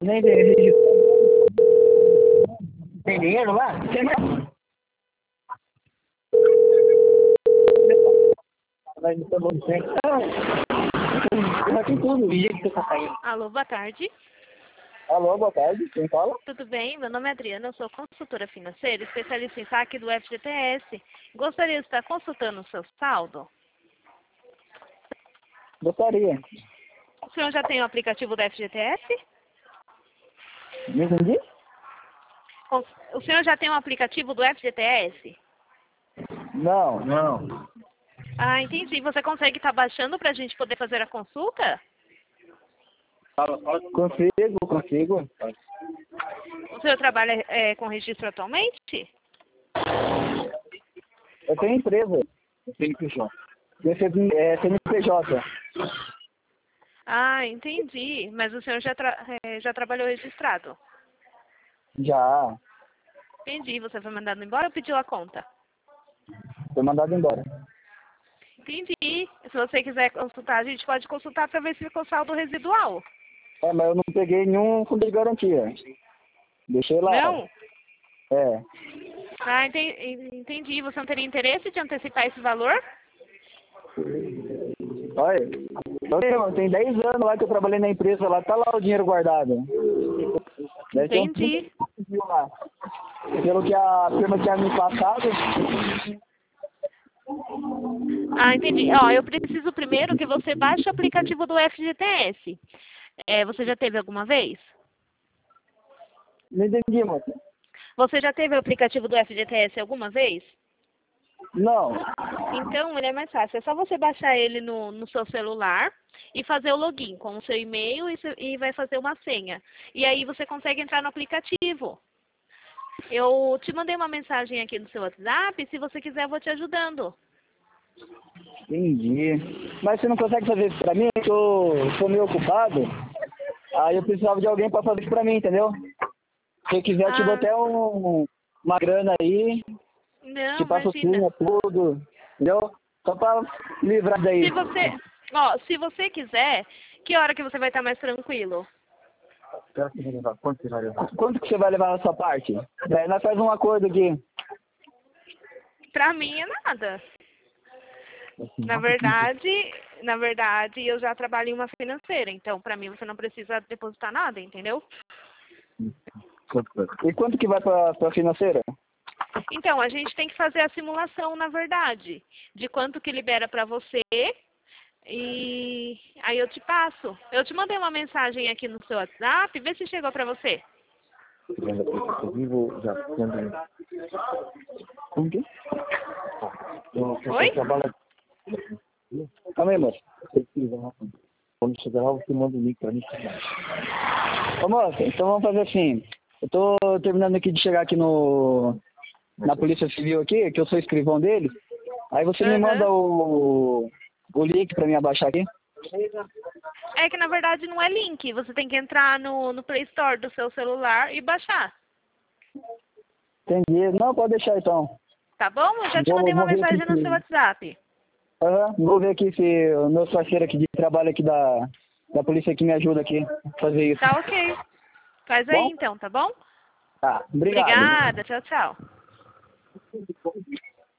Nem tem dinheiro lá? Tem mais? Vai me tomar um tempo. Já tem tudo. O jeito que você tá saindo. Alô, boa tarde. Alô, boa tarde. Quem fala? Tudo bem? Meu nome é Adriana, eu sou consultora financeira, especialista em saque do FGTS. Gostaria de estar consultando o seu saldo. Gostaria. O senhor já tem o aplicativo do FGTS? Me entendi? O senhor já tem o aplicativo do FGTS? Não. Ah, entendi. Você consegue estar baixando para a gente poder fazer a consulta? Consigo. O senhor trabalha com registro atualmente? Eu tenho empresa. CNPJ. CNPJ. Ah, entendi. Mas o senhor já trabalhou registrado? Já. Entendi. Você foi mandado embora ou pediu a conta? Foi mandado embora. Entendi. Se você quiser consultar, a gente pode consultar para ver se ficou saldo residual. Mas eu não peguei nenhum fundo de garantia. Deixei lá. Não? É. Ah, entendi. Você não teria interesse de antecipar esse valor? Olha, tem 10 anos lá que eu trabalhei na empresa lá, tá lá o dinheiro guardado. Entendi. Lá. Pelo que a firma tinha me passado. Ah, entendi. Ó, eu preciso primeiro que você baixe o aplicativo do FGTS. Você já teve alguma vez? Não entendi, moça. Você já teve o aplicativo do FGTS alguma vez? Não. Então, ele é mais fácil. É só você baixar ele no seu celular e fazer o login com o seu e-mail e vai fazer uma senha. E aí você consegue entrar no aplicativo. Eu te mandei uma mensagem aqui no seu WhatsApp. Se você quiser, eu vou te ajudando. Entendi. Mas você não consegue fazer isso pra mim? É que eu sou meio ocupado. Aí eu precisava de alguém pra fazer isso pra mim, entendeu? Se eu quiser, eu te dou até uma grana aí. Não, te passo imagina. tudo. Entendeu? Só pra livrar daí. Se você quiser, que hora que você vai estar mais tranquilo? Quanto que você vai levar na sua parte? Daí nós faz um acordo aqui. Pra mim é nada. Na verdade, eu já trabalho em uma financeira, então pra mim você não precisa depositar nada, entendeu? E quanto que vai pra financeira? Então, a gente tem que fazer a simulação, na verdade, de quanto que libera pra você e aí eu te passo. Eu te mandei uma mensagem aqui no seu WhatsApp, vê se chegou pra você. Como que? Oi? Calma aí, moça. Quando chegar lá, você manda o link pra mim. Ô, moça, então vamos fazer assim. Eu tô terminando aqui de chegar aqui na Polícia Civil aqui, que eu sou escrivão dele. Aí você me manda o link pra mim abaixar aqui. É que na verdade não é link, você tem que entrar no Play Store do seu celular e baixar. Entendi. Não, pode deixar então. Tá bom? Eu já te mandei uma mensagem no seu WhatsApp. Vou ver aqui se o meu parceiro aqui de trabalho aqui da polícia aqui me ajuda aqui a fazer isso. Tá ok. Faz aí então, tá bom? Tá, obrigado. Obrigada, tchau, tchau.